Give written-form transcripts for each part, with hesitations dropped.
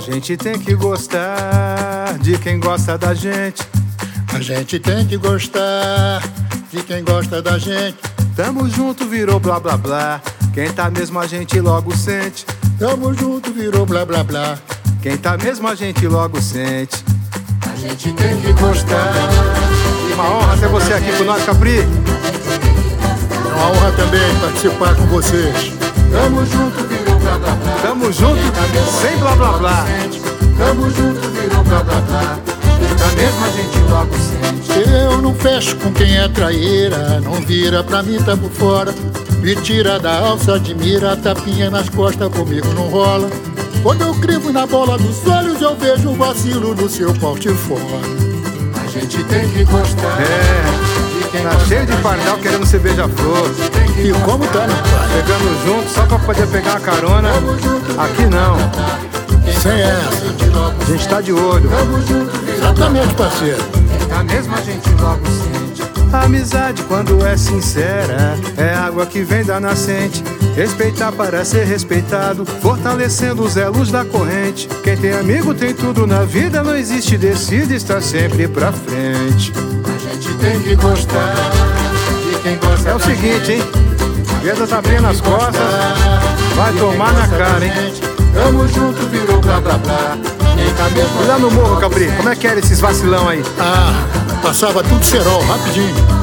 gente tem que gostar de quem gosta da gente. A gente tem que gostar de quem gosta da gente. Tamo junto, virou blá blá blá. Quem tá mesmo a gente logo sente. Tamo junto, virou blá blá blá. Quem tá mesmo a gente logo sente. A gente tem que gostar. E uma honra ter você aqui com nós, Capri. É uma honra também participar com vocês. Tamo junto, virou blá blá blá. Tamo junto, sem blá blá blá. Tamo junto, virou blá blá blá. Quem tá mesmo a gente logo sente. Eu não fecho com quem é traíra. Não vira pra mim, tá por fora. Me tira da alça, admira. Tapinha nas costas, comigo não rola. Quando eu crivo na bola dos olhos, eu vejo o vacilo no seu porte-fora. A gente tem que gostar. Tá cheio de pardal querendo ser beija-flor. E como tá, meu pai? Chegando junto só pra poder pegar uma carona. Aqui não. Sem essa. A gente tá de olho. Exatamente, parceiro. Tá mesmo a gente logo sente. A amizade, quando é sincera, é água que vem da nascente. Respeitar para ser respeitado, fortalecendo os elos da corrente. Quem tem amigo tem tudo na vida, não existe decida, está sempre pra frente. A gente tem que gostar de quem gosta. É o seguinte, hein? Pedro tá bem nas costas, vai tomar na cara, hein? Tamo junto, virou blá blá blá. Quem tá mesmo. E lá no morro, Capri, como é que era esses vacilão aí? Ah, passava tudo cerol, rapidinho.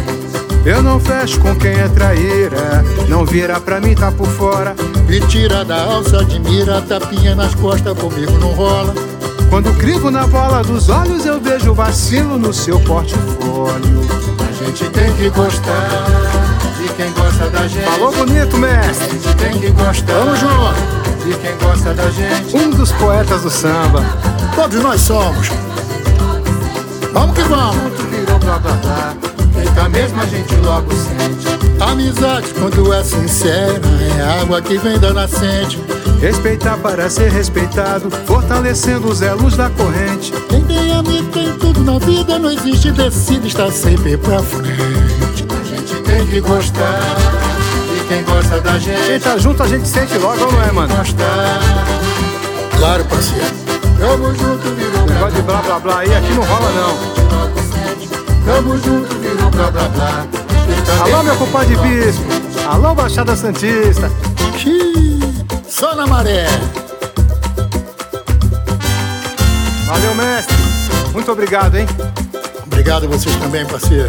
Eu não fecho com quem é traíra. Não vira pra mim, tá por fora. Me tira da alça, admira. Tapinha nas costas, comigo não rola. Quando crivo na bola dos olhos, eu vejo vacilo no seu portfólio. A gente tem que gostar de quem gosta da gente. Falou bonito, mestre. A gente tem que gostar. Vamos junto. De quem gosta da gente. Um dos poetas do samba. Todos nós somos. Vamos que vamos. Virou blá blá blá. Quem tá mesmo a gente logo sente. Amizade, quando é sincera, é água que vem da nascente. Respeitar para ser respeitado, fortalecendo os elos da corrente. Quem tem amigo tem tudo na vida, não existe decida, está sempre pra frente. A gente tem que gostar de quem gosta da gente. Quem tá junto a gente sente logo, não é, mano? Gostar. Claro, parceiro. Tamo junto, virou blá Negócio de blá blá blá aí, aqui não rola não. Tamo junto, virou blá blá blá. Alô, meu compadre Bispo. Alô, Baixada Santista. Só na maré. Valeu, mestre. Muito obrigado, hein? Obrigado a vocês também, parceiro.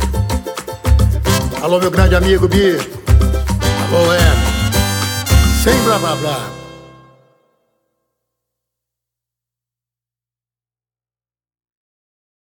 Alô, meu grande amigo Bispo. Alô, sem blá blá blá.